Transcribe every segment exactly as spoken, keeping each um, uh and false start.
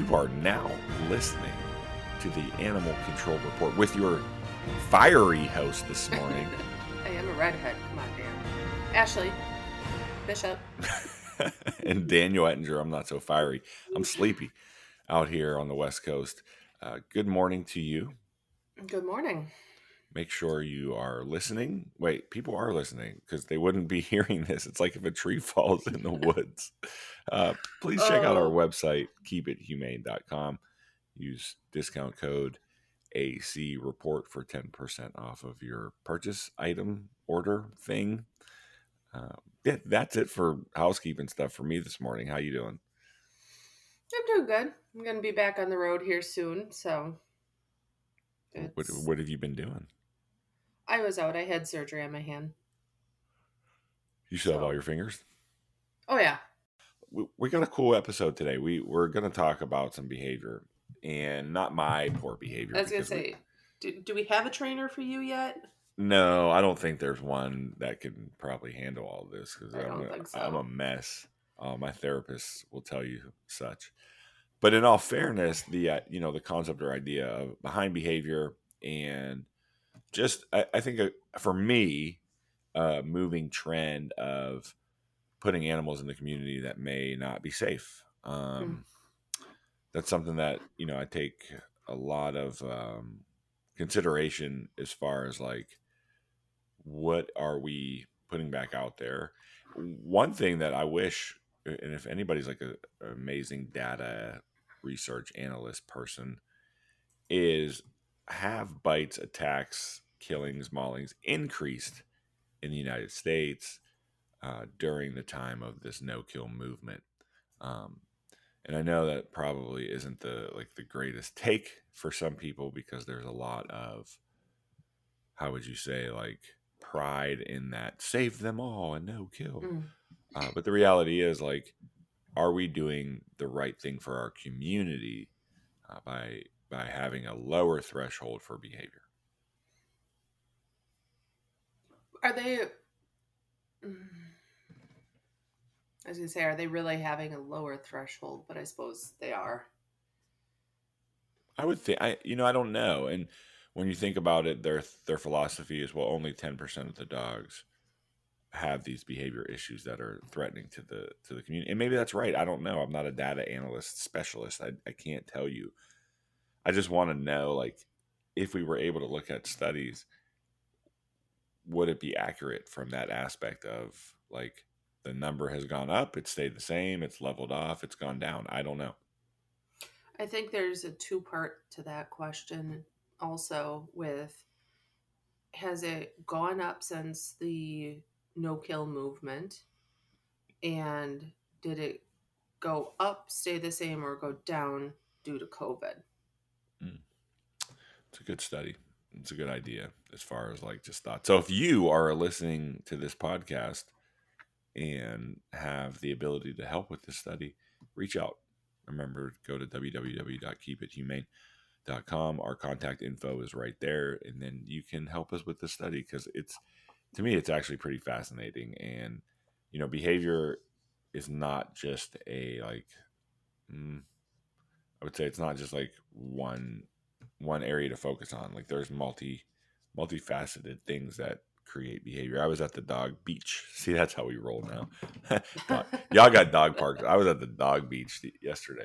You are now listening to the Animal Control Report with your fiery host this morning. I am a redhead. Come on, Dan. Ashley Bishop. And Daniel Ettinger. I'm not so fiery. I'm sleepy out here on the West Coast. Uh, good morning to you. Good morning. Make sure you are listening. Wait, people are listening because they wouldn't be hearing this. It's like if a tree falls in the woods. Uh, please check out our Oh. website, keep it humane dot com. Use discount code A C report for ten percent off of your purchase item order thing. Uh, yeah, that's it for housekeeping stuff for me this morning. How you doing? I'm doing good. I'm going to be back on the road here soon, so What, it's... what have you been doing? I was out. I had surgery on my hand. You still have So- all your fingers? Oh, yeah. We, we got a cool episode today. We, we're going to talk about some behavior and not my poor behavior. I was going to because we- say, do, do we have a trainer for you yet? No, I don't think there's one that can probably handle all this because I I'm, don't a- think so. I'm a mess. Uh, my therapist will tell you such. But in all fairness, the uh, you know the concept or idea of behind behavior and just I, I think uh for me, a moving trend of putting animals in the community that may not be safe. Um, That's something that you know I take a lot of um, consideration as far as like what are we putting back out there. One thing that I wish, and if anybody's like a, an amazing data research analyst person, is have bites, attacks, killings, maulings increased in the United States uh, during the time of this no-kill movement. Um, and I know that probably isn't the like the greatest take for some people because there's a lot of, how would you say, like pride in that save them all and no kill. Mm. Uh, but the reality is, like, are we doing the right thing for our community uh, by by having a lower threshold for behavior? Are they... I was going to say, are they really having a lower threshold? But I suppose they are. I would think, I you know, I don't know. And when you think about it, their their philosophy is, well, only ten percent of the dogs have these behavior issues that are threatening to the to the community. And maybe that's right. I don't know. I'm not a data analyst specialist. I, I can't tell you. I just want to know, like, if we were able to look at studies, would it be accurate from that aspect of like the number has gone up, it's stayed the same, it's leveled off, it's gone down? I don't know. I think there's a two-part to that question also with, has it gone up since the no-kill movement? And did it go up, stay the same, or go down due to COVID? Mm. It's a good study. It's a good idea as far as like just thought. So if you are listening to this podcast and have the ability to help with this study, reach out. Remember, go to w w w dot keep it humane dot com. Our contact info is right there, and then you can help us with the study because it's, to me, it's actually pretty fascinating. And you know, behavior is not just a like, mm, I would say it's not just like one one area to focus on. Like there's multi multifaceted things that create behavior. I was at the dog beach. See, that's how we roll now. Dog- Y'all got dog parks. I was at the dog beach yesterday.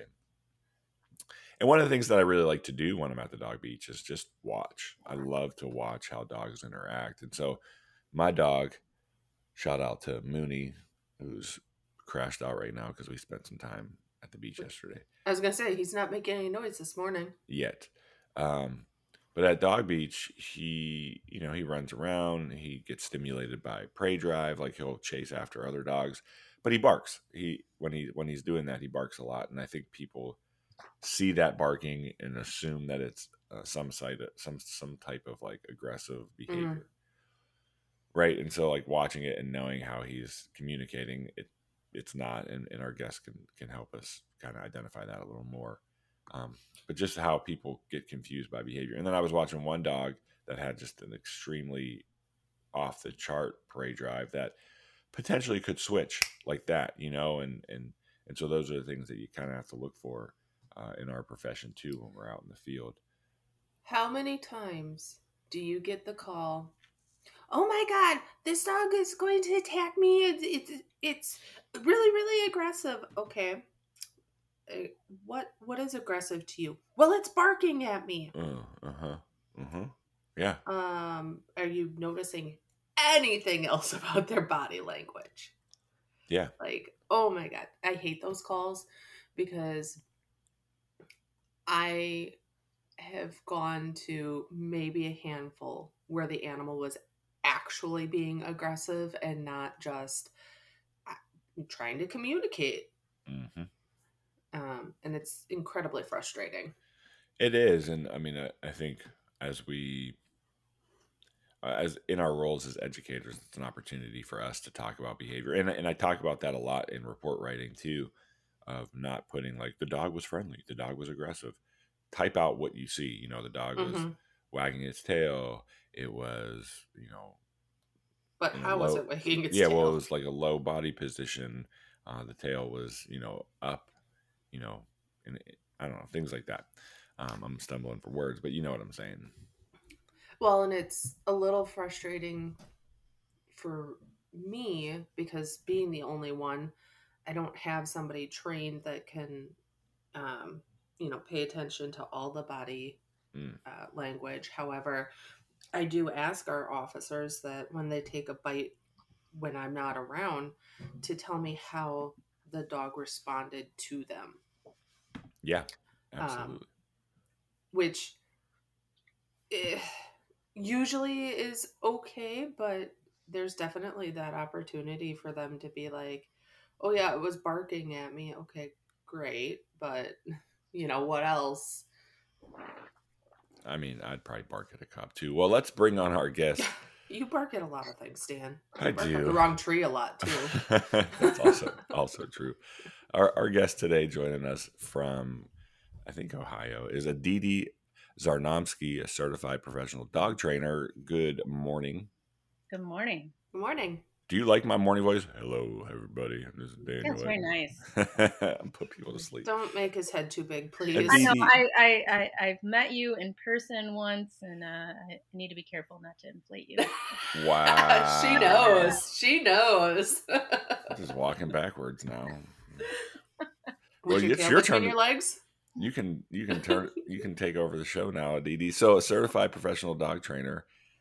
And one of the things that I really like to do when I'm at the dog beach is just watch. I love to watch how dogs interact. And so my dog, shout out to Mooney, who's crashed out right now because we spent some time at the beach yesterday. I was going to say, he's not making any noise this morning. Yet. Um, but at Dog Beach, he, you know, he runs around. He gets stimulated by prey drive, like he'll chase after other dogs. But he barks. He when he when he's doing that, he barks a lot. And I think people see that barking and assume that it's uh, some side, some some type of like aggressive behavior, Mm. right? And so like watching it and knowing how he's communicating, it it's not. And, and our guests can can help us kind of identify that a little more. Um, but just how people get confused by behavior. And then I was watching one dog that had just an extremely off the chart prey drive that potentially could switch like that, you know, and, and, and so those are the things that you kind of have to look for. uh, in our profession too when we're out in the field. How many times do you get the call? Oh my God, this dog is going to attack me. It's it's, it's really really aggressive. Okay, uh, what what is aggressive to you? Well, it's barking at me. Uh huh. Uh huh. Yeah. Um, are you noticing anything else about their body language? Yeah. Like, oh my God, I hate those calls because I have gone to maybe a handful where the animal was actually being aggressive and not just uh, trying to communicate. Mm-hmm. Um, and it's incredibly frustrating. It is, and I mean, I, I think as we, uh, as in our roles as educators, it's an opportunity for us to talk about behavior, and and I talk about that a lot in report writing too, of not putting like the dog was friendly, the dog was aggressive. Type out what you see. You know, the dog was Hmm. wagging its tail. It was, you know, But in a how was low, it wagging its yeah, well, it tail? was like a low body position. Uh, the tail was, you know, up, you know, and it, I don't know, things like that. Um, I'm stumbling for words, but you know what I'm saying. Well, and it's a little frustrating for me because being the only one, I don't have somebody trained that can, um, you know, pay attention to all the body Mm, uh, language. However, I do ask our officers that when they take a bite when I'm not around to tell me how the dog responded to them, yeah, um, absolutely. which eh, usually is okay, but there's definitely that opportunity for them to be like, oh, yeah, it was barking at me. Okay, great. But, you know, what else? I mean, I'd probably bark at a cop too. Well, let's bring on our guest. You bark at a lot of things, Dan. I You bark at the do. wrong tree a lot, too. That's also also true. Our our guest today joining us from I think Ohio is Aditi Zarnomsky, a certified professional dog trainer. Good morning. Good morning. Good morning. Do you like my morning voice? Hello, everybody. This is Yeah, it's Daniel. very nice. Put people to sleep. Don't make his head too big, please. I know. Aditi, I, I, I, I've met you in person once, and uh, I need to be careful not to inflate you. wow. She knows. She knows. Just walking backwards now. Was Well, your it's tail your between turn. your legs? You can you can turn you can take over the show now, Aditi. So a certified professional dog trainer.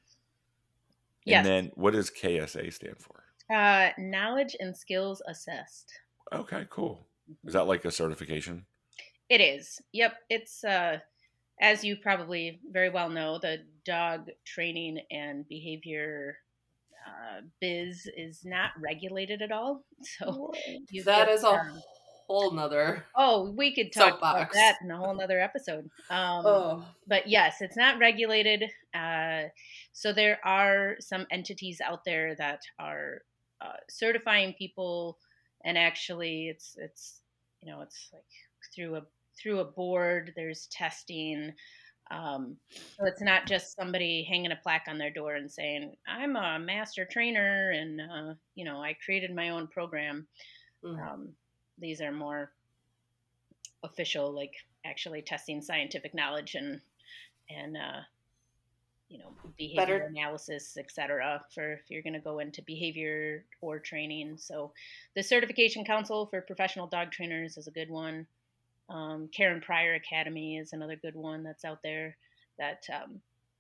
And Yes. then what does K S A stand for? Uh, knowledge and skills assessed. Okay, cool. Is that like a certification? It is. Yep. It's, uh, as you probably very well know, the dog training and behavior uh, biz is not regulated at all. So you That get. is a Um, whole nother Oh, we could talk about soapbox. that in a whole nother episode. Um, Oh. but yes, it's not regulated. Uh, so there are some entities out there that are uh, certifying people, and actually, it's it's you know it's like through a through a board. There's testing. Um, so it's not just somebody hanging a plaque on their door and saying, "I'm a master trainer," and uh, you know, I created my own program. Mm. Um, these are more official, like actually testing scientific knowledge and and uh, you know behavior Better. analysis, et cetera. For if you're going to go into behavior or training, so the Certification Council for Professional Dog Trainers is a good one. Um, Karen Pryor Academy is another good one that's out there. That um,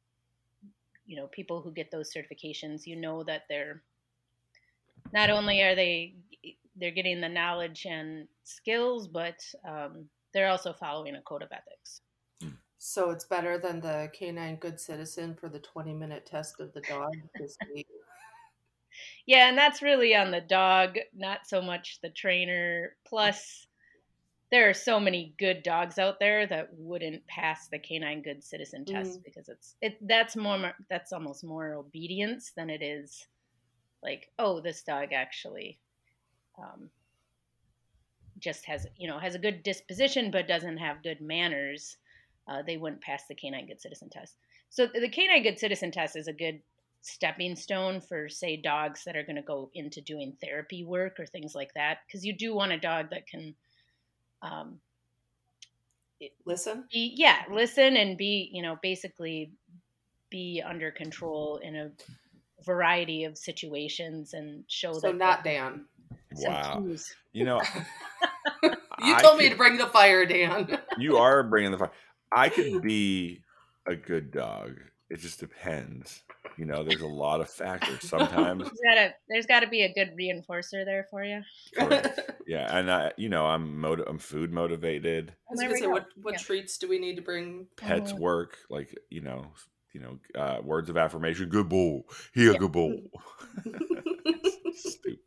you know people who get those certifications, you know that they're not only are they they're getting the knowledge and skills, but um, they're also following a code of ethics. So it's better than the canine good citizen for the twenty minute test of the dog this week. Yeah, and that's really on the dog, not so much the trainer. Plus, there are so many good dogs out there that wouldn't pass the canine good citizen test Mm. because it's it that's more that's almost more obedience than it is like, oh, this dog actually um, just has you know has a good disposition but doesn't have good manners. Uh, they wouldn't pass the canine good citizen test. So the canine good citizen test is a good stepping stone for, say, dogs that are going to go into doing therapy work or things like that, because you do want a dog that can um, Listen. be, yeah, listen and be, you know, basically be under control in a variety of situations and show So that they not have Dan. some Wow. cues. You know, You I told me to could, bring the fire, Dan. you are bringing the fire. I could be a good dog. It just depends. You know, there's a lot of factors. Sometimes, There's gotta, there's gotta be a good reinforcer there for you. correct. Yeah. And I, you know, I'm, motiv- I'm food motivated. I Well, was there gonna we say, go. what what Yeah. treats do we need to bring? Pets Mhm. work, like, you know, you know, uh, words of affirmation. Good bull. He a Yeah. good bull. Stupid.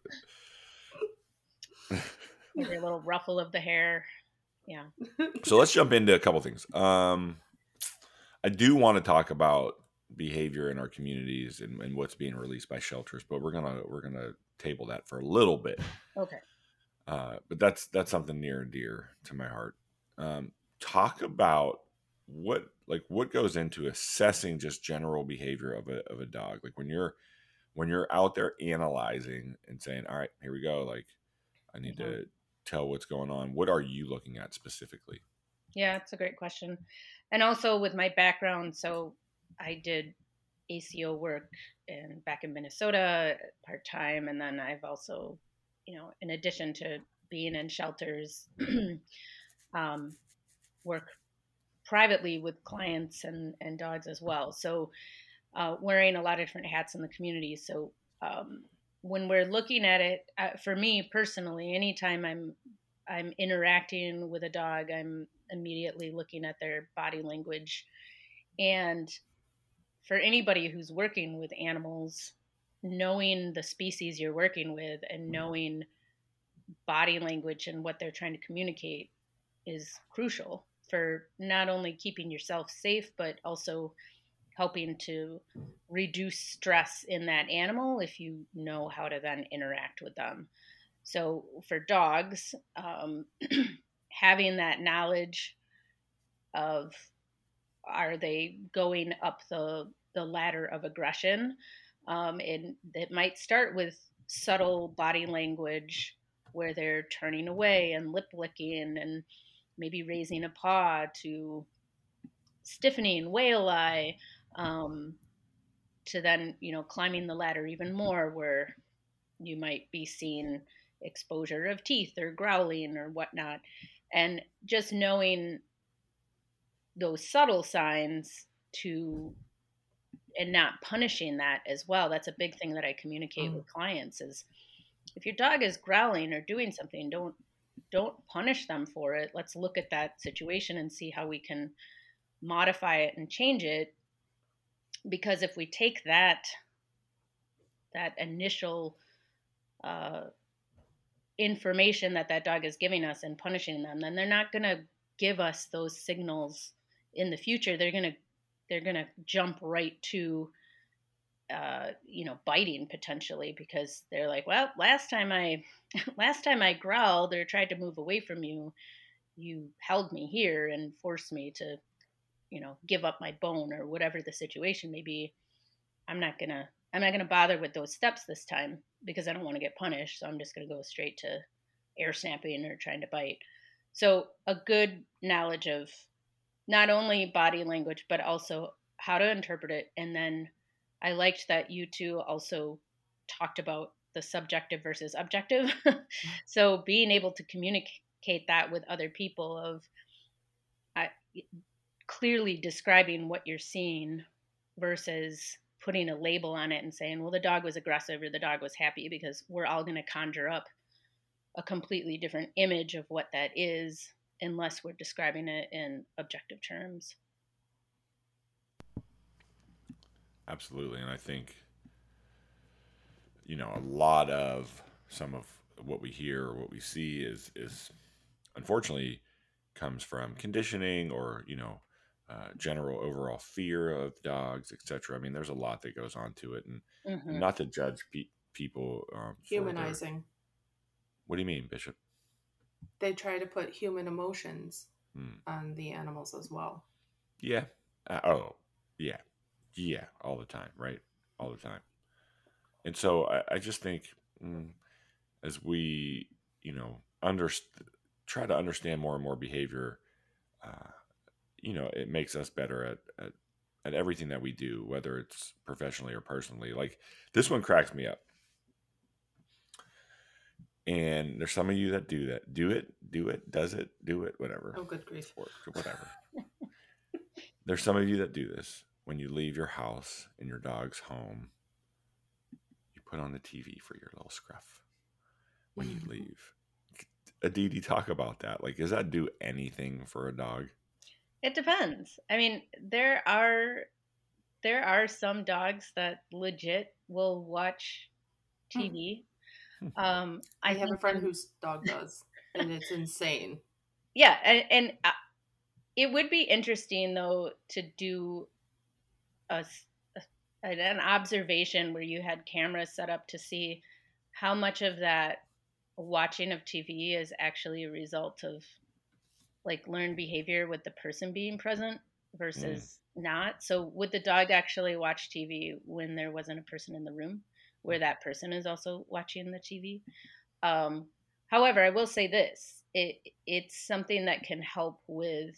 Maybe a little ruffle of the hair. Yeah. So let's jump into a couple things. Um, I do want to talk about behavior in our communities and, and what's being released by shelters, but we're gonna we're gonna table that for a little bit. Okay. Uh, but that's that's something near and dear to my heart. Um, talk about what like what goes into assessing just general behavior of a of a dog. Like when you're when you're out there analyzing and saying, "All right, here we go." Like I need Mhm. to tell what's going on. What are you looking at specifically? Yeah, it's a great question. And also with my background, so I did A C O work in back in Minnesota part time, and then I've also, you know, in addition to being in shelters, um, work privately with clients and and dogs as well. So uh, wearing a lot of different hats in the community. So um, when we're looking at it, uh, for me personally, anytime I'm I'm interacting with a dog, I'm immediately looking at their body language. And for anybody who's working with animals, knowing the species you're working with and knowing body language and what they're trying to communicate is crucial for not only keeping yourself safe, but also helping to reduce stress in that animal if you know how to then interact with them. So for dogs, um, having that knowledge of are they going up the the ladder of aggression, um, and it might start with subtle body language where they're turning away and lip licking and maybe raising a paw to stiffening whale eye, um, to then, you know, climbing the ladder even more where you might be seeing exposure of teeth or growling or whatnot. And just knowing those subtle signs to and not punishing that as well. That's a big thing that I communicate Mm. with clients is if your dog is growling or doing something, don't don't punish them for it. Let's look at that situation and see how we can modify it and change it, because if we take that that initial uh, information that that dog is giving us and punishing them, then they're not going to give us those signals in the future. They're going to they're going to jump right to uh, you know, biting potentially, because they're like, well, last time I last time I growled or tried to move away from you, you held me here and forced me to, you know, give up my bone or whatever the situation may be. I'm not gonna I'm not gonna bother with those steps this time because I don't want to get punished. So I'm just gonna go straight to air snapping or trying to bite. So a good knowledge of not only body language but also how to interpret it. And then I liked that you two also talked about the subjective versus objective. So being able to communicate that with other people of I, clearly describing what you're seeing versus putting a label on it and saying, well, the dog was aggressive or the dog was happy, because we're all going to conjure up a completely different image of what that is unless we're describing it in objective terms. Absolutely. And I think, you know, a lot of some of what we hear or what we see is is unfortunately comes from conditioning or, you know, uh, general overall fear of dogs, et cetera. I mean, there's a lot that goes on to it, and, and Mm-hmm. not to judge pe- people um, for their. Humanizing. What do you mean, Bishop? They try to put human emotions Hmm. on the animals as well. Yeah. Uh, oh, yeah, yeah, all the time, right? All the time. And so I, I just think mm, as we, you know, under, try to understand more and more behavior, uh, you know, it makes us better at, at at everything that we do, whether it's professionally or personally. Like this one cracks me up. And there's some of you that do that. Do it, do it, does it, do it, whatever. Oh, good grief. Or whatever. There's some of you that do this. When you leave your house and your dog's home, you put on the T V for your little scruff when you leave. Aditi, talk about that. Like, does that do anything for a dog? It depends. I mean, there are there are some dogs that legit will watch T V. Um, I, I have a think friend when- whose dog does, and it's insane. yeah, and, and uh, it would be interesting though to do a, s- a- an observation where you had cameras set up to see how much of that watching of T V is actually a result of like learned behavior with the person being present versus not. So would the dog actually watch T V when there wasn't a person in the room where that person is also watching the T V? Um, however, I will say this: it it's something that can help with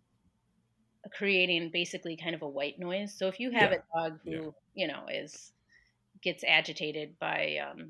creating basically kind of a white noise. So if you have Yeah. a dog who Yeah. you know is gets agitated by um,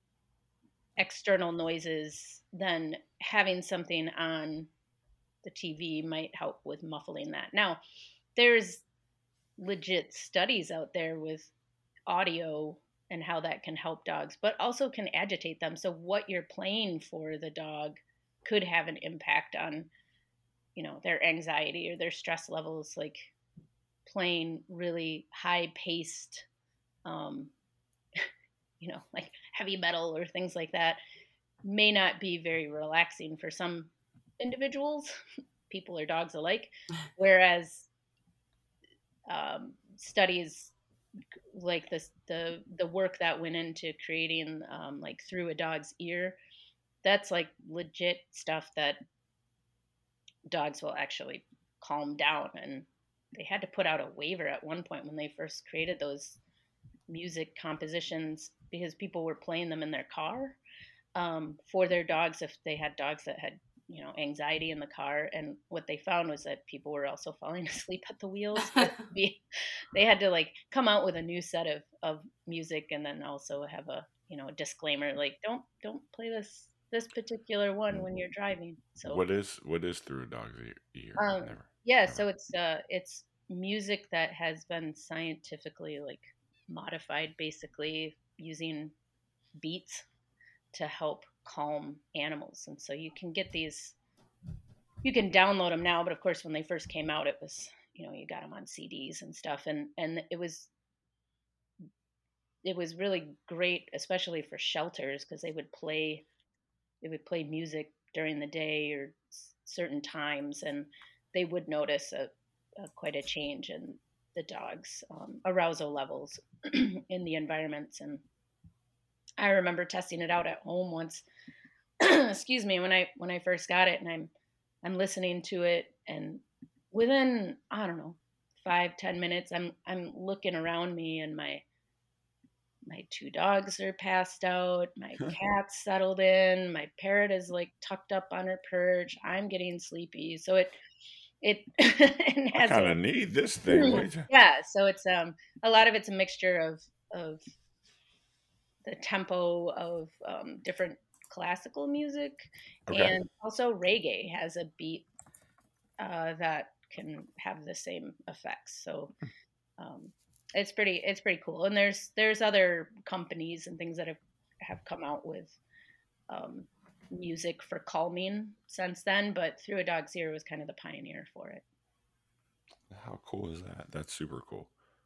external noises, then having something on the T V might help with muffling that. Now, there's legit studies out there with audio and how that can help dogs, but also can agitate them. So what you're playing for the dog could have an impact on, you know, their anxiety or their stress levels. Like playing really high paced, um, you know, like heavy metal or things like that may not be very relaxing for some individuals, people or dogs alike. Whereas um, studies like this, the the work that went into creating um, like through a dog's ear, that's like legit stuff that dogs will actually calm down. And they had to put out a waiver at one point when they first created those music compositions because people were playing them in their car um, for their dogs if they had dogs that had you know anxiety in the car. And what they found was that people were also falling asleep at the wheels. They had to like come out with a new set of, of music and then also have a you know a disclaimer like don't don't play this this particular one when you're driving. So What is what is through a dog's ear? um, Never. yeah, never. so it's uh it's music that has been scientifically like modified, basically using beats to help calm animals. And so you can get these, you can download them now, but of course when they first came out, it was you know you got them on C Ds and stuff, and and it was it was really great, especially for shelters, because they would play they would play music during the day or s- certain times, and they would notice a, a quite a change in the dog's um, arousal levels in the environments. And I remember testing it out at home once. Excuse me, when I when I first got it, and I'm I'm listening to it, and within I don't know five ten minutes, I'm I'm looking around me, and my my two dogs are passed out, my cat's settled in, my parrot is like tucked up on her perch, I'm getting sleepy. So it it, it I has kind a of need this thing. What you... yeah. So it's um a lot of it's a mixture of of the tempo of um, different classical music, Okay. and also reggae has a beat uh, that can have the same effects. So um, it's pretty it's pretty cool. And there's there's other companies and things that have have come out with um, music for calming since then, but Through a Dog's Ear was kind of the pioneer for it. How cool is that? That's super cool.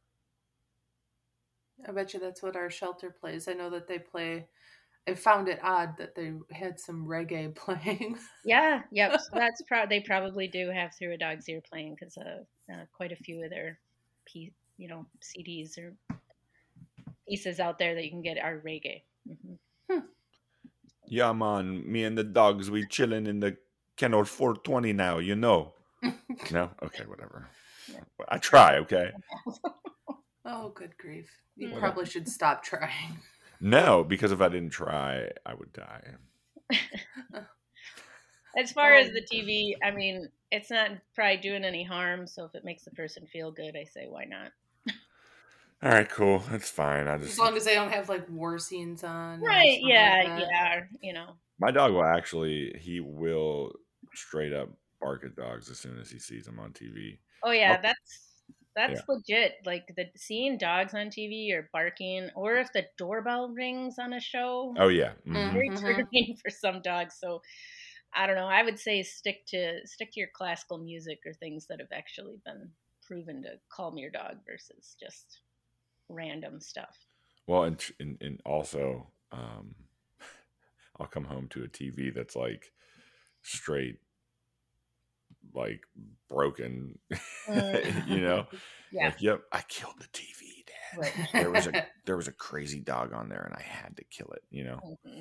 I bet you that's what our shelter plays. I know that they play. I found it odd that they had some reggae playing. Yeah, yep. So that's pro- they probably do have Through a Dog's Ear playing because uh, uh, quite a few of their P- you know C Ds or pieces out there that you can get are reggae. Mm-hmm. Hmm. Yeah, man. Me and the dogs, we chilling in the kennel four twenty now. You know. No. Okay. Whatever. Yeah. I try. Okay. Oh, good grief. You Mm. probably should stop trying. No, because if I didn't try, I would die. As far as Oh. the T V, I mean, it's not probably doing any harm. So if it makes the person feel good, I say, why not? All right, cool. That's fine. I As just long as they don't have like war scenes on or Right? something like Yeah, that. yeah. You know. my dog will actually he will straight up bark at dogs as soon as he sees them on T V. Oh I'll- yeah, that's Yeah. that's legit. Like the seeing dogs on T V or barking, or if the doorbell rings on a show, Oh yeah. Mhm. very Mhm. triggering for some dogs. So I don't know. I would say stick to stick to your classical music or things that have actually been proven to calm your dog versus just random stuff. Well, and, tr- and and also, um, I'll come home to a T V that's like straight, like broken. Mm, you know, yeah, like, yep, I killed the T V, Dad. right. There was a there was a crazy dog on there, and I had to kill it. You know. Mhm.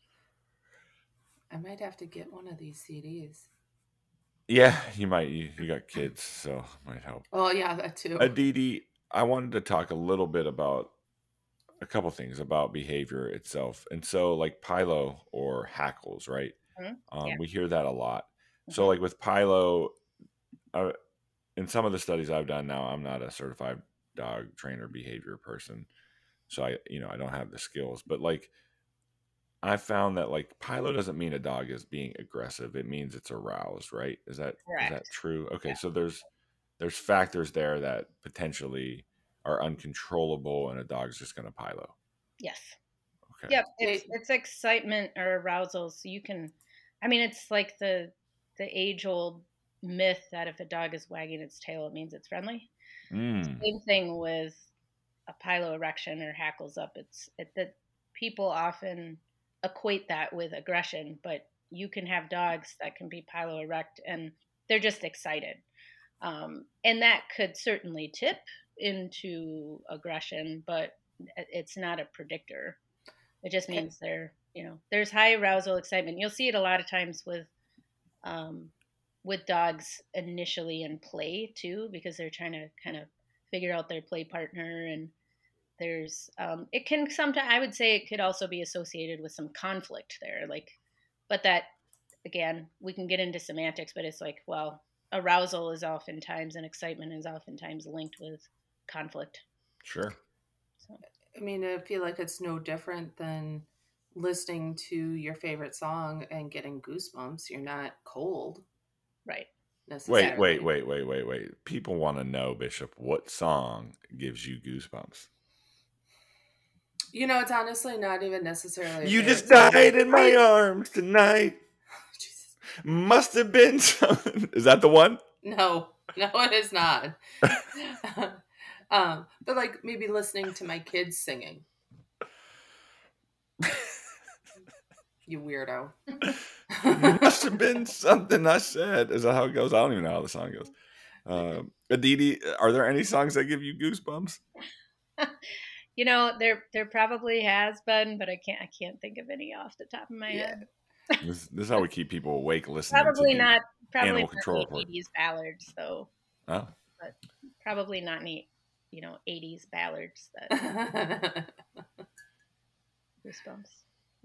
I might have to get one of these C Ds. Yeah, you might. You, you got kids, so it might help. Oh yeah, that too. Aditi, I wanted to talk a little bit about a couple things about behavior itself. And so, like Pilo or hackles, right? Mhm. Um, Yeah. we hear that a lot. So, Mhm. like with Pilo, uh, in some of the studies I've done now, I'm not a certified dog trainer behavior person. So, I, you know, I don't have the skills. But like, I found that like Pilo doesn't mean a dog is being aggressive. It means it's aroused, right? Is that is that Correct. true? Okay, Yeah. so there's there's factors there that potentially are uncontrollable, and a dog's just going to Pilo. Yes. Okay. Yep. It's They- it's excitement or arousal. So you can, I mean, it's like the the age old myth that if a dog is wagging its tail, it means it's friendly. Mm. Same thing with a piloerection or hackles up. It's it, that people often equate that with aggression, but you can have dogs that can be piloerect and they're just excited, um, and that could certainly tip into aggression, but it's not a predictor. It just Okay. means they're, you know, there's high arousal excitement. You'll see it a lot of times with um, with dogs initially in play too, because they're trying to kind of figure out their play partner. And there's um, it can sometimes, I would say it could also be associated with some conflict there, like, but that again we can get into semantics, but it's like, well, arousal is oftentimes and excitement is oftentimes linked with conflict. Sure. So I mean, I feel like it's no different than listening to your favorite song and getting goosebumps. You're not cold right. necessarily. Wait, wait, wait, wait, wait, wait. People want to know, Bishop, what song gives you goosebumps? You know, it's honestly not even necessarily. a You favorite just song. died in my I- arms tonight. Jesus. Must have been something. Is that the one? No, no, it is not. um, but like maybe listening to my kids singing. You weirdo. Must have been something I said. Is that how it goes? I don't even know how the song goes. Um, Aditi, are there any songs that give you goosebumps? You know, there there probably has been, but I can't I can't think of any off the top of my Yeah. head. This, this is how we keep people awake listening Probably to the not probably Animal not Control any Report. eighties ballads though. Oh. But probably not any, you know, eighties ballads that goosebumps.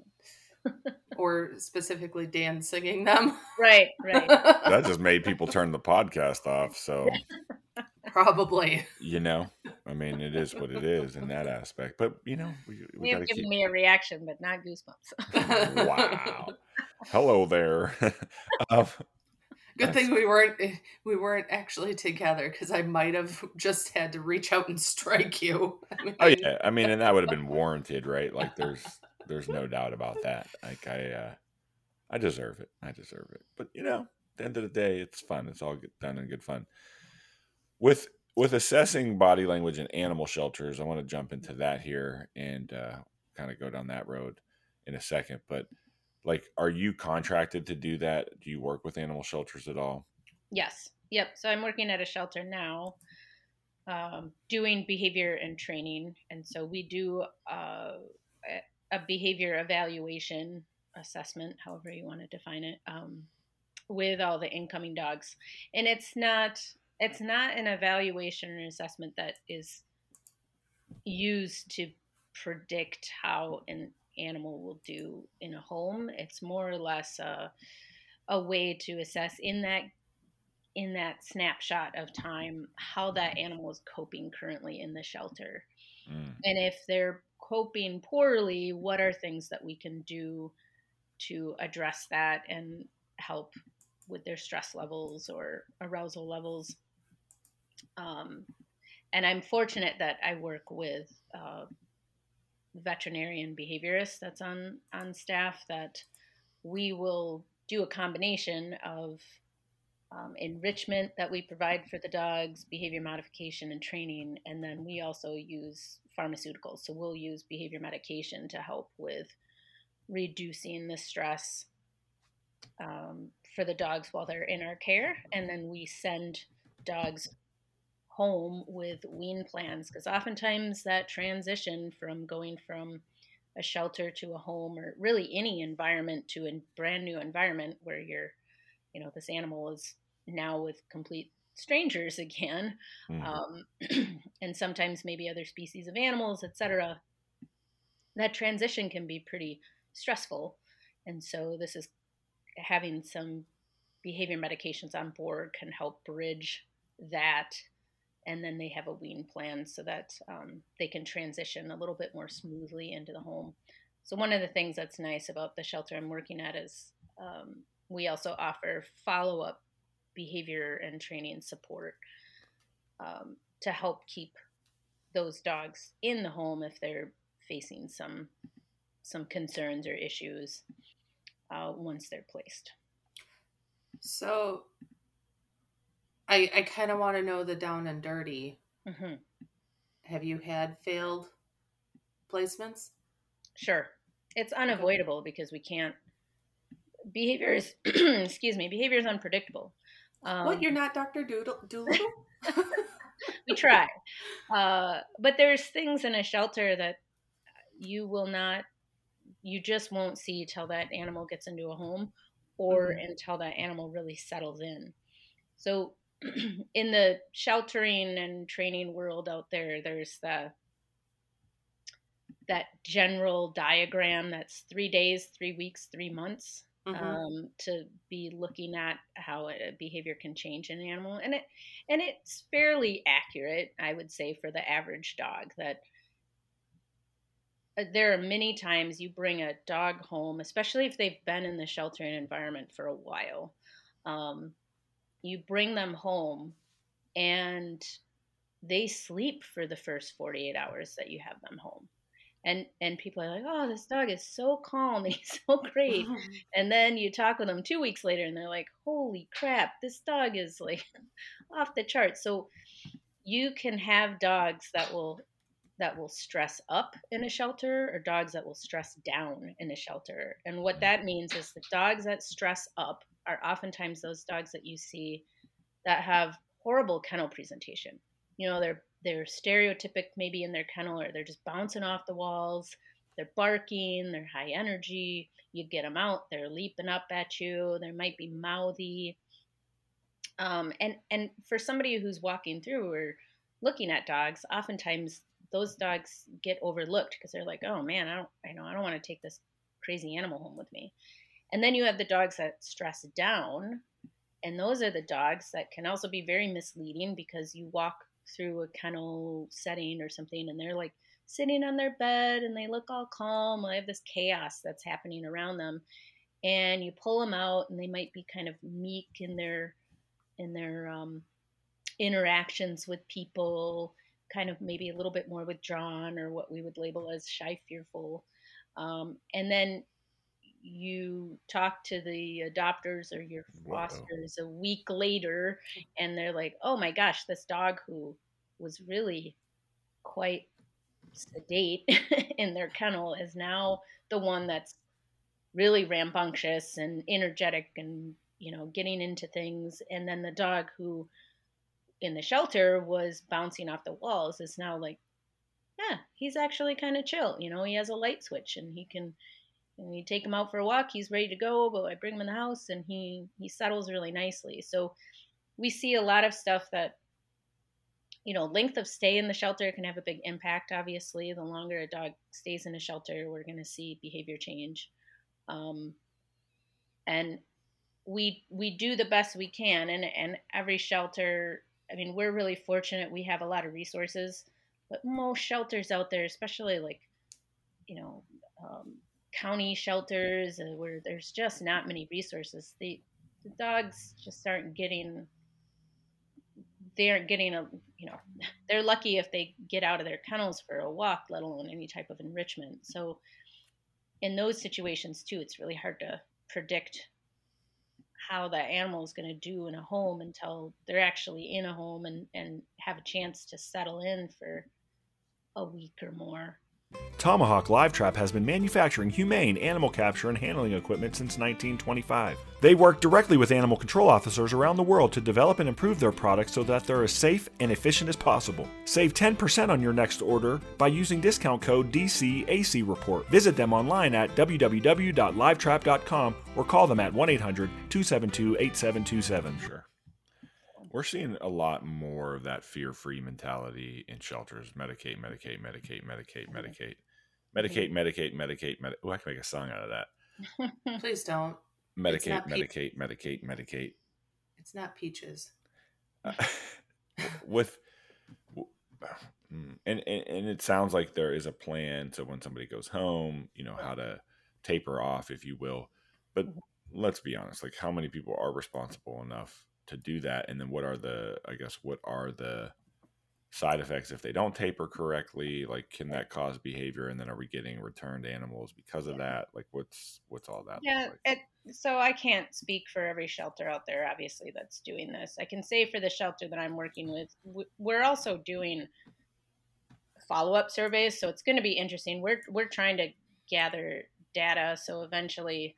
Or specifically Dan singing them. Right, right. That just made people turn the podcast off. So, Probably. you know, I mean, it is what it is in that aspect. But, you know, we, we got You've to given keep. me a reaction, but not goosebumps. Wow. Hello there. um, Good That's- thing we weren't we weren't actually together because I might have just had to reach out and strike you. I mean, oh, yeah. I mean, and that would have been warranted, right? Like, there's there's no doubt about that. Like, I uh, I deserve it. I deserve it. But, you know, at the end of the day, it's fun. It's all good, done in good fun. With with assessing body language in animal shelters, I want to jump into that here and uh, kind of go down that road in a second. But like, are you contracted to do that? Do you work with animal shelters at all? Yes. Yep. So I'm working at a shelter now, um, doing behavior and training. And so we do uh, a a behavior evaluation assessment, however you want to define it, um, with all the incoming dogs. And it's not it's not an evaluation or assessment that is used to predict how an animal will do in a home. It's more or less a, a way to assess in that in that snapshot of time how that animal is coping currently in the shelter. Mm. And if they're coping poorly, what are things that we can do to address that and help with their stress levels or arousal levels? Um, and I'm fortunate that I work with uh, veterinarian behaviorist that's on on staff, that we will do a combination of um, enrichment that we provide for the dogs, behavior modification and training, and then we also use pharmaceuticals. So we'll use behavior medication to help with reducing the stress um, for the dogs while they're in our care, and then we send dogs home with wean plans, because oftentimes that transition from going from a shelter to a home, or really any environment, to a brand new environment where you're, you know, this animal is now with complete strangers again, Mm-hmm. um, and sometimes maybe other species of animals, et cetera. That transition can be pretty stressful, and so this is having some behavior medications on board can help bridge that, and then they have a wean plan so that um, they can transition a little bit more smoothly into the home. So one of the things that's nice about the shelter I'm working at is um, we also offer follow-up behavior and training support um, to help keep those dogs in the home if they're facing some some concerns or issues uh, once they're placed. So I I kind of want to know the down and dirty. Mm-hmm. Have you had failed placements? Sure. It's unavoidable okay. because we can't. Behavior is, excuse me, behavior is unpredictable. Um, what, you're not Doctor Doodle, Doolittle? We try. Uh, but there's things in a shelter that you will not, you just won't see till that animal gets into a home, or mm-hmm. until that animal really settles in. So in the sheltering and training world out there, there's the that general diagram that's three days, three weeks, three months, mm-hmm. um, to be looking at how a behavior can change in an animal. And it and it's fairly accurate, I would say, for the average dog. That uh, there are many times you bring a dog home, especially if they've been in the sheltering environment for a while. Um, you bring them home and they sleep for the first forty-eight hours that you have them home. And and people are like, oh, this dog is so calm. He's so great. And then you talk with them two weeks later and they're like, holy crap, this dog is like off the charts. So you can have dogs that will that will stress up in a shelter, or dogs that will stress down in a shelter. And what that means is the dogs that stress up are oftentimes those dogs that you see that have horrible kennel presentation. You know, they're they're stereotypic maybe in their kennel, or they're just bouncing off the walls. They're barking, they're high energy. You get them out, they're leaping up at you. They might be mouthy. Um, and, and for somebody who's walking through or looking at dogs, oftentimes those dogs get overlooked because they're like, oh man, I don't, I know, I don't want to take this crazy animal home with me. And then you have the dogs that stress down, and those are the dogs that can also be very misleading, because you walk through a kennel setting or something and they're like sitting on their bed and they look all calm. They have this chaos that's happening around them, and you pull them out and they might be kind of meek in their in their um, interactions with people, kind of maybe a little bit more withdrawn, or what we would label as shy, fearful. Um, and then you talk to the adopters or your fosters Whoa. a week later, and they're like, oh my gosh, this dog who was really quite sedate in their kennel is now the one that's really rambunctious and energetic and, you know, getting into things. And then the dog who in the shelter was bouncing off the walls is now like, yeah, he's actually kind of chill. You know, he has a light switch and he can, and you take him out for a walk, he's ready to go, but I bring him in the house and he, he settles really nicely. So we see a lot of stuff that, you know, length of stay in the shelter can have a big impact. Obviously, the longer a dog stays in a shelter, we're going to see behavior change. Um, and we we do the best we can, and and every shelter, I mean, we're really fortunate, we have a lot of resources, but most shelters out there, especially like, you know, um, county shelters, uh, where there's just not many resources, the the dogs just aren't getting they aren't getting a, you know, they're lucky if they get out of their kennels for a walk, let alone any type of enrichment. So in those situations too, it's really hard to predict how that animal is going to do in a home until they're actually in a home and, and have a chance to settle in for a week or more. Tomahawk Live Trap has been manufacturing humane animal capture and handling equipment since nineteen twenty-five. They work directly with animal control officers around the world to develop and improve their products so that they're as safe and efficient as possible. Save ten percent on your next order by using discount code D C A C Report. Visit them online at w w w dot live trap dot com or call them at one eight hundred two seven two eight seven two seven. Sure. We're seeing a lot more of that fear-free mentality in shelters. Medicate, medicate, medicate, medicate, medicate. Medicate, medicate, medicate, medicate. Oh, I can make a song out of that. Please don't. Medicate, medicate, medicate, medicate. It's not peaches. Uh, with and, and and it sounds like there is a plan to when somebody goes home, you know, how to taper off, if you will. But let's be honest, like how many people are responsible enough to do that? And then what are the, I guess, what are the side effects if they don't taper correctly? Like, can that cause behavior? And then are we getting returned animals because of that? Like, what's what's all that? Yeah, like? it, so I can't speak for every shelter out there, obviously, that's doing this. I can say for the shelter that I'm working with, we're also doing follow-up surveys, so it's going to be interesting. We're we're trying to gather data, so eventually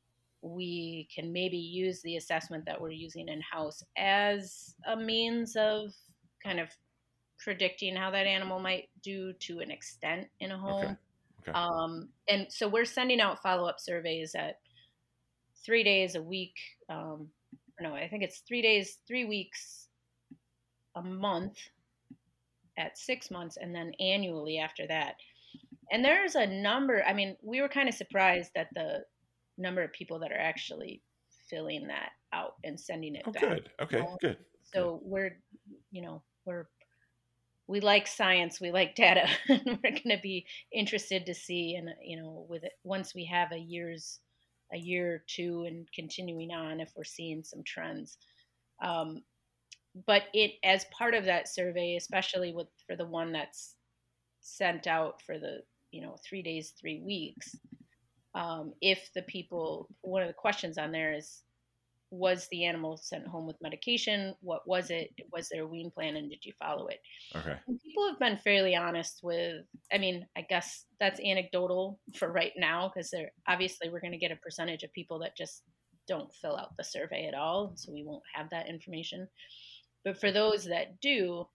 we can maybe use the assessment that we're using in-house as a means of kind of predicting how that animal might do to an extent in a home. Okay. Okay. Um, and so we're sending out follow-up surveys at three days a week. Um, no, I think it's three days, three weeks a month at six months, and then annually after that. And there's a number, I mean, we were kind of surprised at the number of people that are actually filling that out and sending it oh, back. Good. Okay, um, good. So good. we're, you know, we're, we like science, we like data, and we're going to be interested to see, and, you know, with it, once we have a year's, a year or two and continuing on, if we're seeing some trends. Um, but it, as part of that survey, especially with, for the one that's sent out for the, you know, three days, three weeks, um, if the people, one of the questions on there is, was the animal sent home with medication? What was it? Was there a wean plan, and did you follow it? Okay. And people have been fairly honest with, I mean, I guess that's anecdotal for right now, because they're obviously we're going to get a percentage of people that just don't fill out the survey at all, so we won't have that information. But for those that do,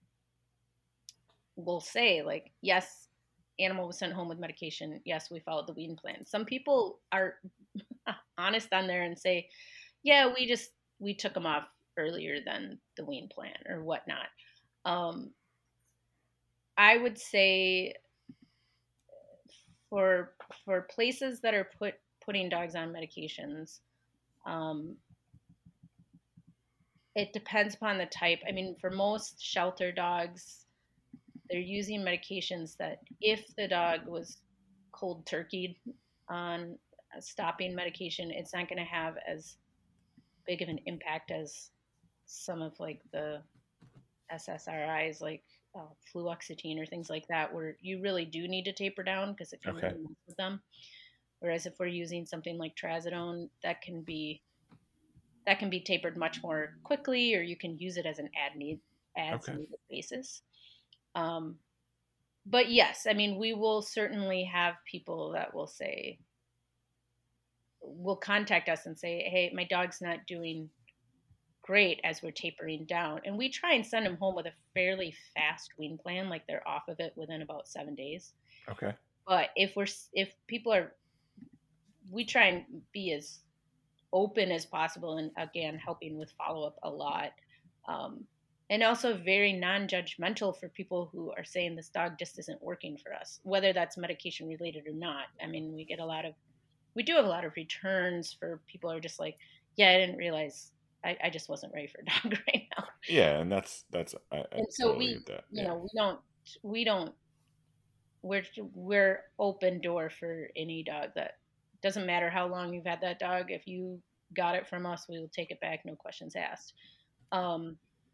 we'll say, like, yes, animal was sent home with medication. Yes, we followed the wean plan. Some people are honest on there and say, yeah, we just, we took them off earlier than the wean plan or whatnot. Um, I would say for, for places that are put, putting dogs on medications, um, it depends upon the type. I mean, for most shelter dogs, they're using medications that if the dog was cold turkeyed on stopping medication, it's not going to have as big of an impact as some of like the S S R Is, like uh, fluoxetine or things like that, where you really do need to taper down because it can Okay. really mess with them. Whereas if we're using something like trazodone, that can be that can be tapered much more quickly, or you can use it as an ad need as Okay. needed basis. Um, but yes, I mean, we will certainly have people that will say, will contact us and say, hey, my dog's not doing great as we're tapering down. And we try and send them home with a fairly fast wean plan, like they're off of it within about seven days. Okay. But if we're, if people are, we try and be as open as possible, and again, helping with follow-up a lot. Um, and also very non-judgmental for people who are saying this dog just isn't working for us, whether that's medication related or not. I mean, we get a lot of, we do have a lot of returns for people who are just like, yeah, I didn't realize I, I just wasn't ready for a dog right now. Yeah, and that's that's I, I And so totally we, get that. you Yeah. know, we don't we don't we're we're open door for any dog. That doesn't matter how long you've had that dog. If you got it from us, we will take it back, no questions asked. Um,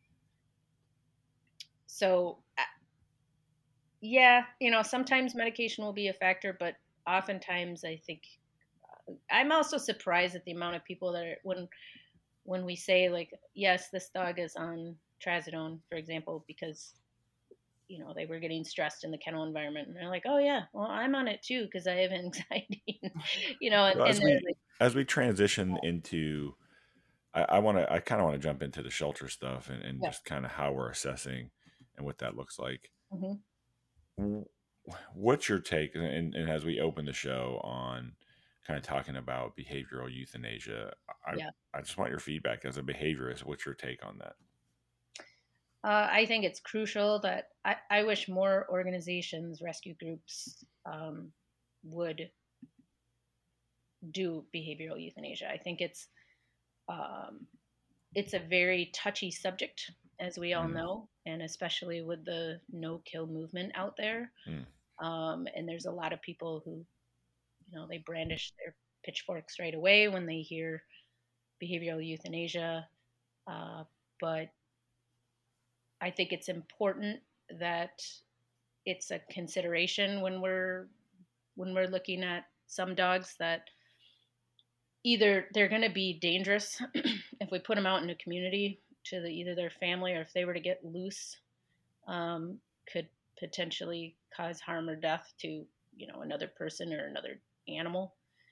so uh, yeah, you know, sometimes medication will be a factor, but oftentimes I think I'm also surprised at the amount of people that are when when we say like, yes, this dog is on trazodone, for example, because you know they were getting stressed in the kennel environment, and they're like, oh yeah, well I'm on it too because I have anxiety, you know, and, Well, and as they're we like, as we transition into, I, I want to I kind of want to jump into the shelter stuff and, and yeah, just kind of how we're assessing and what that looks like. hmm W- What's your take? And, and as we open the show on kind of talking about behavioral euthanasia, I yeah. I just want your feedback as a behaviorist. What's your take on that? Uh, I think it's crucial that I, I wish more organizations, rescue groups, um, would do behavioral euthanasia. I think it's um, it's a very touchy subject, as we all Mm, know, and especially with the no kill movement out there. mm. Um, and there's a lot of people who, you know, they brandish their pitchforks right away when they hear behavioral euthanasia. Uh, but I think it's important that it's a consideration when we're when we're looking at some dogs that either they're going to be dangerous if we put them out in a community to the, either their family, or if they were to get loose, um, could potentially cause harm or death to, you know, another person or another animal.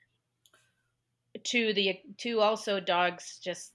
To the to also dogs just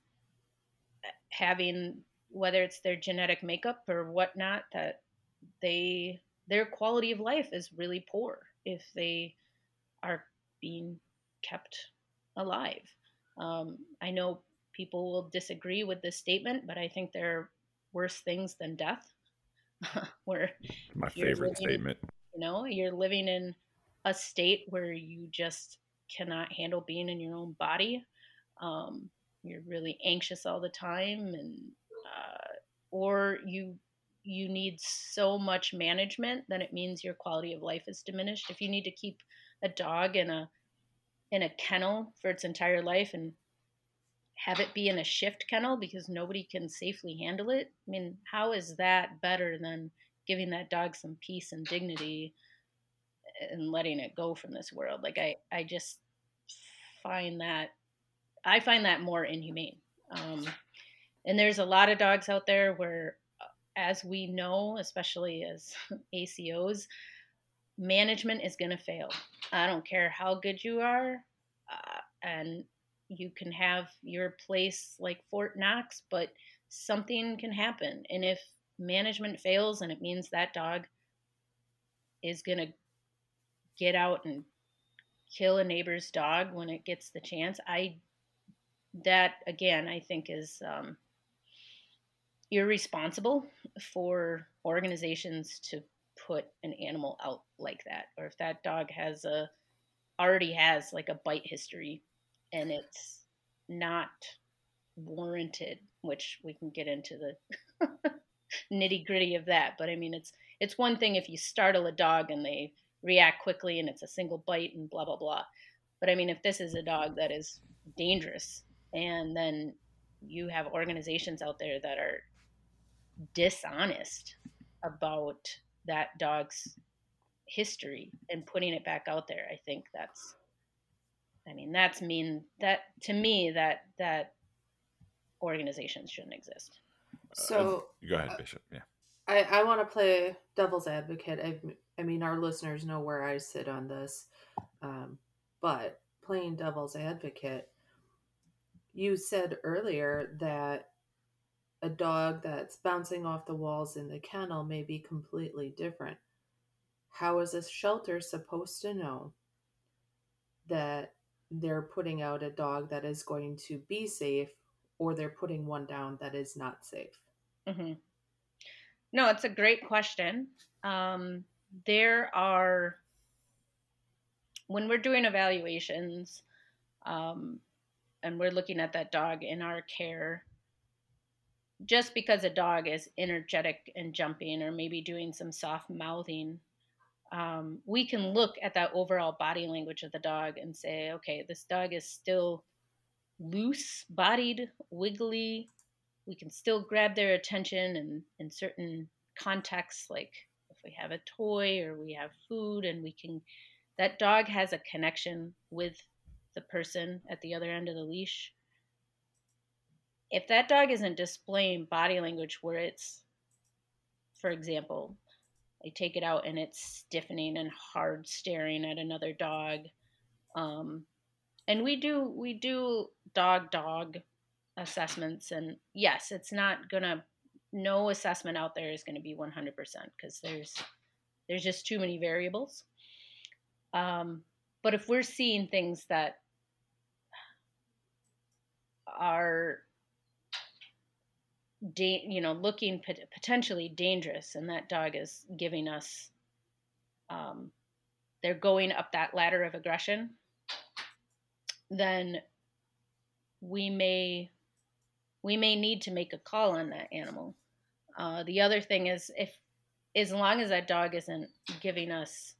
having, whether it's their genetic makeup or whatnot, that they their quality of life is really poor if they are being kept alive. Um, I know people will disagree with this statement, but I think there are worse things than death. Where My you're favorite living, statement. you know, you're living in a state where you just cannot handle being in your own body. Um, you're really anxious all the time, and uh, or you you need so much management that it means your quality of life is diminished. If you need to keep a dog in a in a kennel for its entire life and have it be in a shift kennel because nobody can safely handle it, I mean, how is that better than giving that dog some peace and dignity and letting it go from this world? Like I, I just find that I find that more inhumane. Um, and there's a lot of dogs out there where, as we know, especially as A C Os, management is going to fail. I don't care how good you are, uh, and you can have your place like Fort Knox, but something can happen. And if management fails, and it means that dog is going to get out and kill a neighbor's dog when it gets the chance, I that again I think is um, irresponsible for organizations to put an animal out like that, or if that dog has a already has like a bite history and it's not warranted, which we can get into the nitty gritty of that. But I mean, it's it's one thing if you startle a dog and they react quickly and it's a single bite and blah blah blah. But I mean, if this is a dog that is dangerous, and then you have organizations out there that are dishonest about that dog's history and putting it back out there, I think that's I mean, that's mean that to me that that organizations shouldn't exist. Uh, So go ahead, uh, Bishop. Yeah. I, I want to play devil's advocate. I, I mean, our listeners know where I sit on this. Um, but playing devil's advocate, you said earlier that a dog that's bouncing off the walls in the kennel may be completely different. How is a shelter supposed to know that they're putting out a dog that is going to be safe, or they're putting one down that is not safe? Mm-hmm. No, it's a great question. Um, there are when we're doing evaluations, um, and we're looking at that dog in our care, just because a dog is energetic and jumping or maybe doing some soft mouthing, um, we can look at that overall body language of the dog and say, okay, this dog is still loose bodied, wiggly. We can still grab their attention in, in certain contexts, like if we have a toy or we have food, and we can, that dog has a connection with the person at the other end of the leash. If that dog isn't displaying body language where it's, for example, I take it out and it's stiffening and hard staring at another dog, um, and we do we do dog dog assessments, and yes, it's not gonna, no assessment out there is going to be one hundred percent because there's there's just too many variables. Um, but if we're seeing things that are da- you know looking pot- potentially dangerous, and that dog is giving us, um, they're going up that ladder of aggression, then we may we may need to make a call on that animal. Uh, the other thing is, if as long as that dog isn't giving us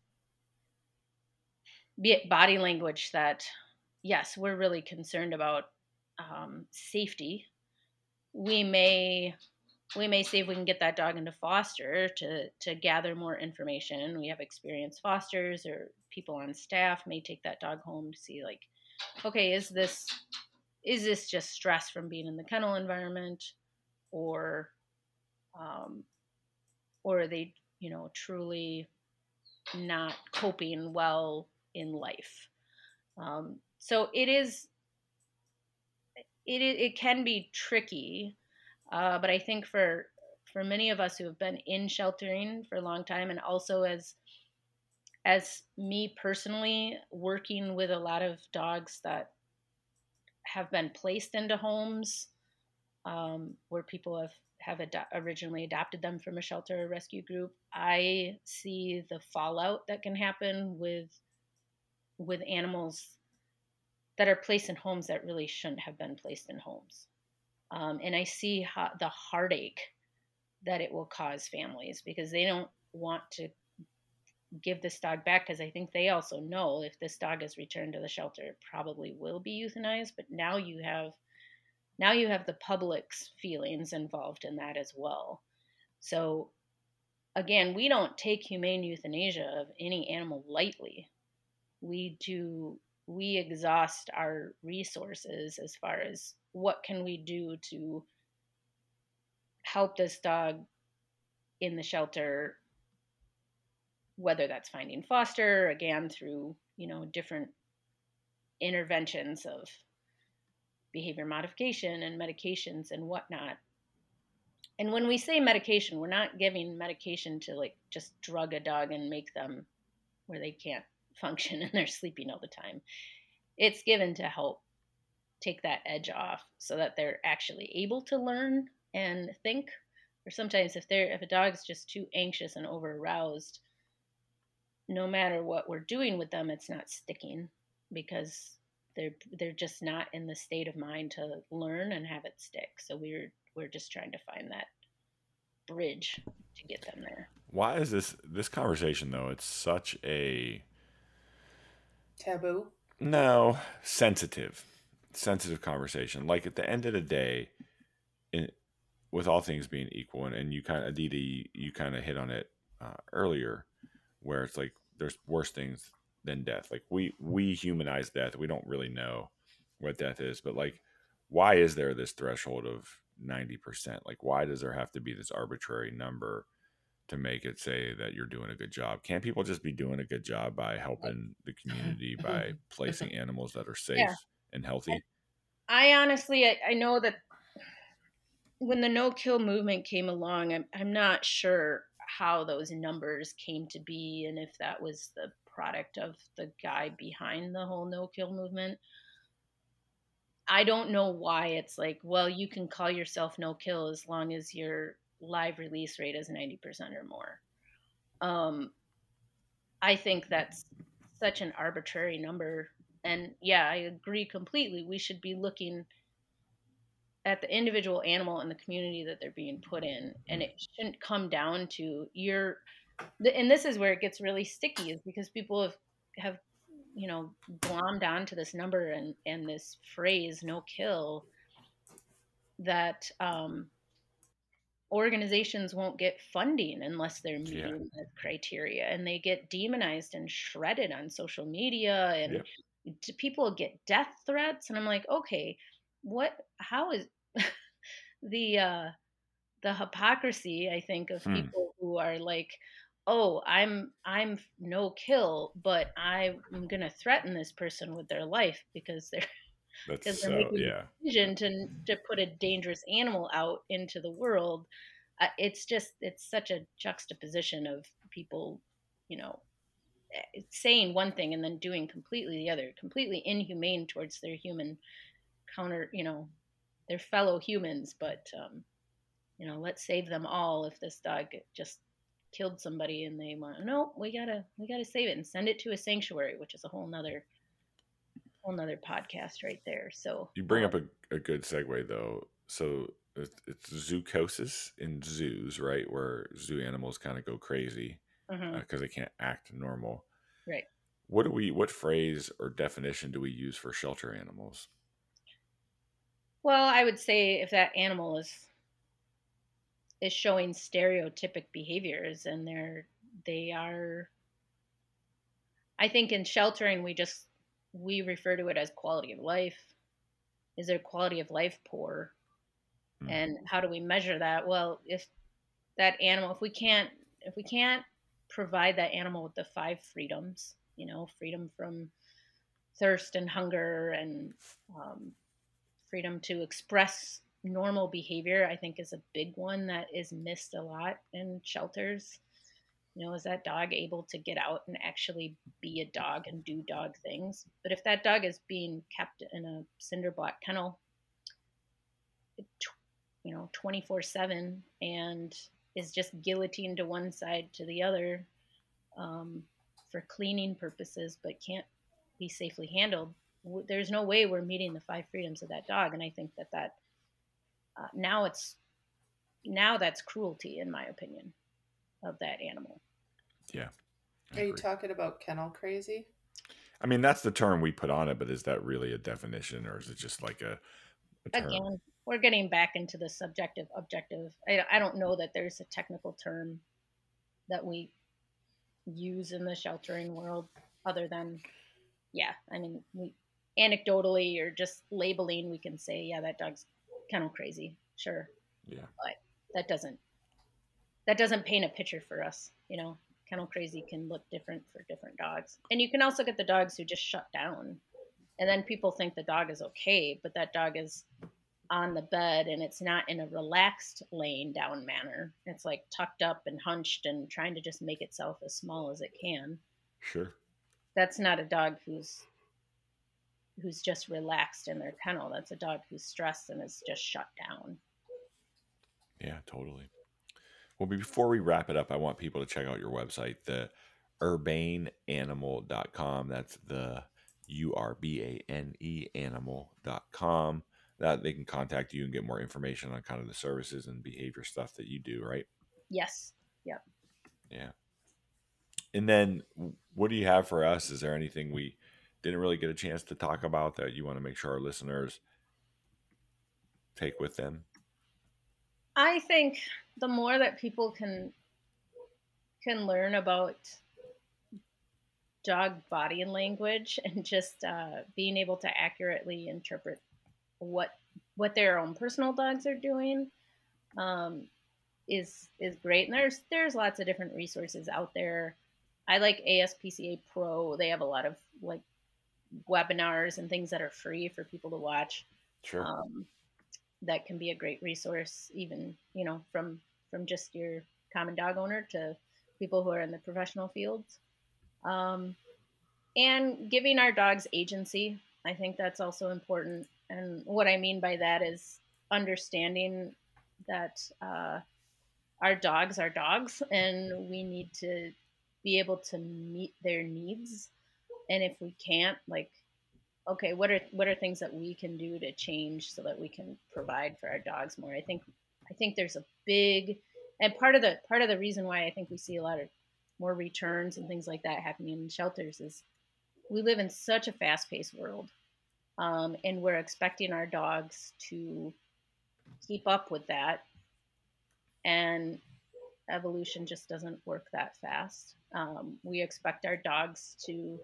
be it body language that, yes, we're really concerned about um, safety, we may we may see if we can get that dog into foster to to gather more information. We have experienced fosters or people on staff may take that dog home to see, like, okay, is this is this just stress from being in the kennel environment, or um, or are they, you know, truly not coping well in life? Um, so it is, it it can be tricky, uh, but I think for for many of us who have been in sheltering for a long time, and also as as me personally working with a lot of dogs that have been placed into homes um, where people have have ad- originally adopted them from a shelter or rescue group, I see the fallout that can happen with with animals that are placed in homes that really shouldn't have been placed in homes. Um, and I see how, the heartache that it will cause families, because they don't want to give this dog back, because I think they also know if this dog is returned to the shelter, it probably will be euthanized. But now you have now you have the public's feelings involved in that as well. So again, we don't take humane euthanasia of any animal lightly. We do we exhaust our resources as far as what can we do to help this dog in the shelter, whether that's finding foster, again, through, you know, different interventions of behavior modification and medications and whatnot. And when we say medication, we're not giving medication to, like, just drug a dog and make them where they can't function and they're sleeping all the time. It's given to help take that edge off so that they're actually able to learn and think. Or sometimes if they're if a dog's just too anxious and over aroused, no matter what we're doing with them, it's not sticking, because they're they're just not in the state of mind to learn and have it stick. So we're we're just trying to find that bridge to get them there. Why is this this conversation though? It's such a Taboo. no sensitive, sensitive conversation. Like at the end of the day, in, with all things being equal, and, and you kind of Aditi, you, you kind of hit on it uh, earlier, where it's like there's worse things than death. Like we we humanize death. We don't really know what death is, but like, why is there this threshold of ninety percent? Like, why does there have to be this arbitrary number to make it say that you're doing a good job? Can't people just be doing a good job by helping the community by placing animals that are safe yeah. and healthy? I honestly, I, I know that when the no-kill movement came along, I'm, I'm not sure how those numbers came to be and if that was the product of the guy behind the whole no-kill movement. I don't know why it's like, well, you can call yourself no-kill as long as your live release rate is ninety percent or more. Um, I think that's such an arbitrary number And yeah, I agree completely. We should be looking at the individual animal and the community that they're being put in, and it shouldn't come down to your. And this is where it gets really sticky, is because people have have you know glommed onto this number and and this phrase "no kill," that um, organizations won't get funding unless they're Yeah. meeting that criteria, and they get demonized and shredded on social media, and Yep. t- people get death threats, and I'm like, okay, what? How is the uh, the hypocrisy, I think, of Hmm. people who are like, oh, i'm i'm no kill, but I'm gonna threaten this person with their life because they're That's because they're so, making yeah. a decision to to put a dangerous animal out into the world. Uh, it's just it's such a juxtaposition of people, you know eh, saying one thing and then doing completely the other, completely inhumane towards their human counter, you know their fellow humans. But um you know, let's save them all if this dog just killed somebody and they want, no, we gotta we gotta save it and send it to a sanctuary, which is a whole nother whole nother podcast right there. So You bring um, up a, a good segue, though. So it's, it's zoochosis in zoos, right? Where zoo animals kind of go crazy mhm, because they can't act normal. right. What do we? What phrase or definition do we use for shelter animals? Well, I would say if that animal is is showing stereotypic behaviors, and they're they are, I think in sheltering we just we refer to it as quality of life. Is their quality of life poor? Hmm. And how do we measure that? Well, if that animal, if we can't if we can't provide that animal with the five freedoms, you know freedom from thirst and hunger, and um, freedom to express normal behavior, I think is a big one that is missed a lot in shelters. You know is that dog able to get out and actually be a dog and do dog things? But if that dog is being kept in a cinder block kennel, you know twenty-four seven, and is just guillotined to one side to the other, um, for cleaning purposes, but can't be safely handled, there's no way we're meeting the five freedoms of that dog. And I think that that uh, now it's now that's cruelty, in my opinion, of that animal. Yeah. I Are you agree. talking about kennel crazy? I mean, that's the term we put on it, but is that really a definition, or is it just like a, a term? Again, we're getting back into the subjective objective. I, I don't know that there's a technical term that we use in the sheltering world, other than, yeah, I mean, we anecdotally or just labeling, we can say, yeah, that dog's kennel crazy, sure, Yeah. but that doesn't that doesn't paint a picture for us. You know, kennel crazy can look different for different dogs, and you can also get the dogs who just shut down, and then people think the dog is okay, but that dog is on the bed and it's not in a relaxed laying down manner. It's like tucked up and hunched and trying to just make itself as small as it can. Sure. That's not a dog who's who's just relaxed in their kennel. That's a dog who's stressed and is just shut down. Yeah, totally. Well, before we wrap it up, I want people to check out your website, the urbane animal dot com. That's the U R B A N E animal dot com. That they can contact you and get more information on kind of the services and behavior stuff that you do, right? Yes. Yep. Yeah. And then what do you have for us? Is there anything we didn't really get a chance to talk about that you want to make sure our listeners take with them? I think the more that people can can learn about dog body language and just uh, being able to accurately interpret what what their own personal dogs are doing, um, is is great. And there's there's lots of different resources out there. I like A S P C A Pro. They have a lot of like webinars and things that are free for people to watch. Sure. Um, that can be a great resource, even you know from from just your common dog owner to people who are in the professional fields. Um, and giving our dogs agency, I think that's also important. And what I mean by that is understanding that uh, our dogs are dogs, and we need to be able to meet their needs. And if we can't, like, okay, what are what are things that we can do to change so that we can provide for our dogs more? I think I think there's a big, and part of the part of the reason why I think we see a lot of more returns and things like that happening in shelters is we live in such a fast-paced world, um, and we're expecting our dogs to keep up with that, and evolution just doesn't work that fast. Um, we expect our dogs to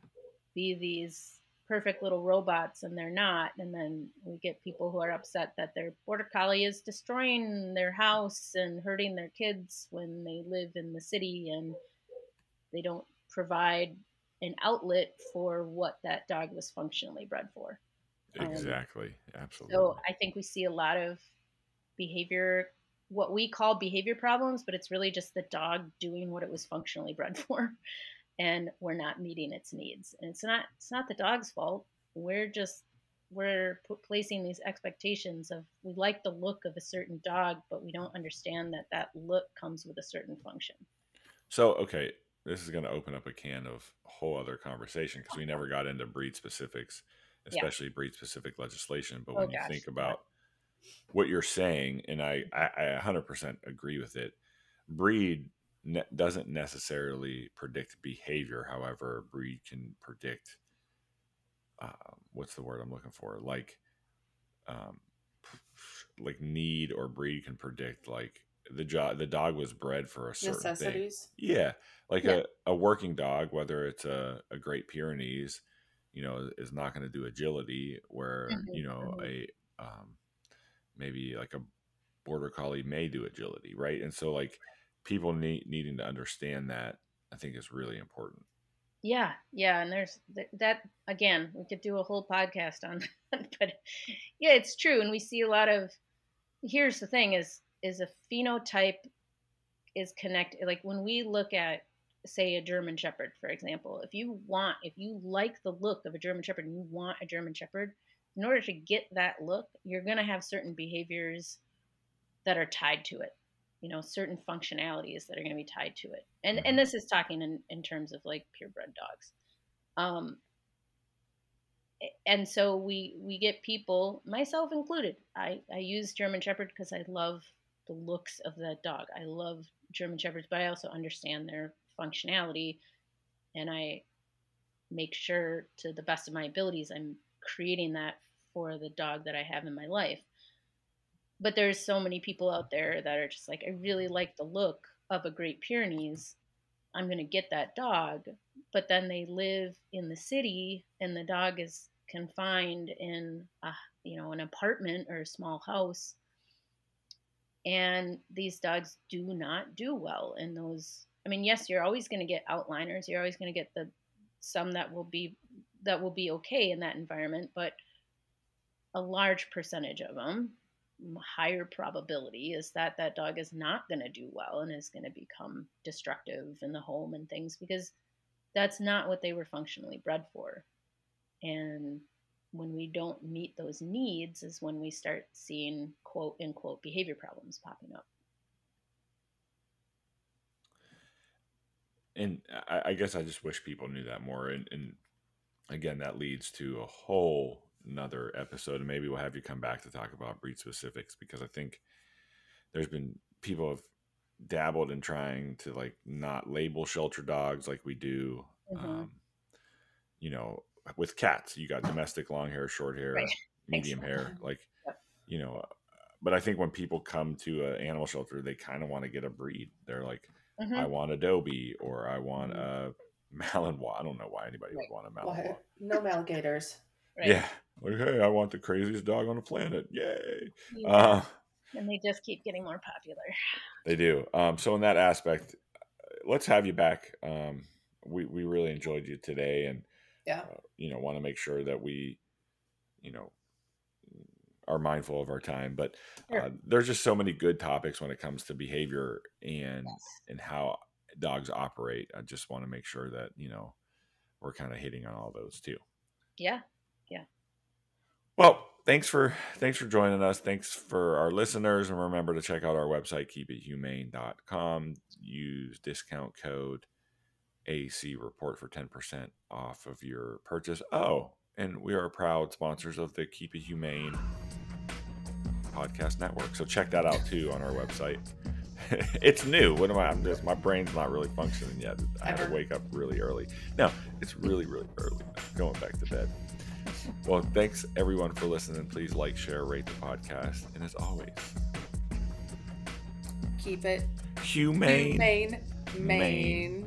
be these perfect little robots, and they're not. And then we get people who are upset that their border collie is destroying their house and hurting their kids when they live in the city, and they don't provide an outlet for what that dog was functionally bred for. Exactly. Um, Absolutely. so I think we see a lot of behavior, what we call behavior problems, but it's really just the dog doing what it was functionally bred for, and we're not meeting its needs. And it's not it's not the dog's fault. We're just we're p- placing these expectations of, we like the look of a certain dog, but we don't understand that that look comes with a certain function. So, okay, this is going to open up a can of a whole other conversation because we never got into breed specifics, Yeah. especially breed specific legislation. But Oh, when you gosh. think about what you're saying, and I, I, I one hundred percent agree with it, breed ne- doesn't necessarily predict behavior. However, breed can predict, uh, what's the word I'm looking for? Like, um, like need, or breed can predict like the job. The dog was bred for a certain thing. Necessities. Yeah, like Yeah. a, a working dog, whether it's a, a Great Pyrenees, you know, is not going to do agility, where Mhm, you know mhm. a um, maybe like a border collie may do agility, right? And so like people need needing to understand that, I think, is really important. Yeah, yeah, and there's th- that again. We could do a whole podcast on that, but yeah, it's true. And we see a lot of. Here's the thing: is is a phenotype is connected. Like when we look at, say, a German Shepherd, for example, if you want, if you like the look of a German Shepherd and you want a German Shepherd, in order to get that look, you're going to have certain behaviors that are tied to it. You know, certain functionalities that are going to be tied to it. And and Mhm. this is talking in, in terms of like purebred dogs. Um, and so we we get people, myself included. I I use German Shepherd because I love the looks of that dog. I love German Shepherds, but I also understand their functionality, and I make sure to the best of my abilities I'm creating that for the dog that I have in my life. But there's so many people out there that are just like, I really like the look of a Great Pyrenees. I'm going to get that dog. But then they live in the city and the dog is confined in a, you know, an apartment or a small house. And these dogs do not do well in those. I mean, yes, you're always going to get outliners. You're always going to get the some that will be that will be okay in that environment, but a large percentage of them, higher probability, is that that dog is not going to do well and is going to become destructive in the home and things, because that's not what they were functionally bred for. And when we don't meet those needs is when we start seeing quote unquote behavior problems popping up. And I, I guess I just wish people knew that more. And, and again, that leads to a whole another episode, and maybe we'll have you come back to talk about breed specifics, because I think there's been people have dabbled in trying to like not label shelter dogs like we do. Mm-hmm. Um, you know, with cats, you got domestic, long hair, short hair, Right. medium Exactly. hair, like, Yep. you know, but I think when people come to an animal shelter, they kind of want to get a breed. They're like, Mm-hmm. I want a Dobie, or I want Mm-hmm. a Malinois. I don't know why anybody Right. would want a Why? Malinois. No alligators. Right. Yeah. Like, hey, I want the craziest dog on the planet. Yay. Yeah. Uh, And they just keep getting more popular. they do. Um, so in that aspect, let's have you back. Um, we, we really enjoyed you today, and, Yeah. uh, you know, want to make sure that we, you know, are mindful of our time, but Sure. uh, there's just so many good topics when it comes to behavior and, Yes. and how dogs operate. I just want to make sure that, you know, we're kind of hitting on all those too. Yeah. Yeah. Well, thanks for thanks for joining us. Thanks for our listeners, and remember to check out our website, keep it humane dot com. Use discount code A C report for ten percent off of your purchase. Oh, and we are proud sponsors of the Keep It Humane podcast network. So check that out too on our website. It's new. What am I? I'm just, my brain's not really functioning yet. I had to wake up really early. No, it's really, really early. I'm going back to bed. Well, thanks everyone for listening. Please like, share, rate the podcast. And as always, keep it humane. humane, Maine.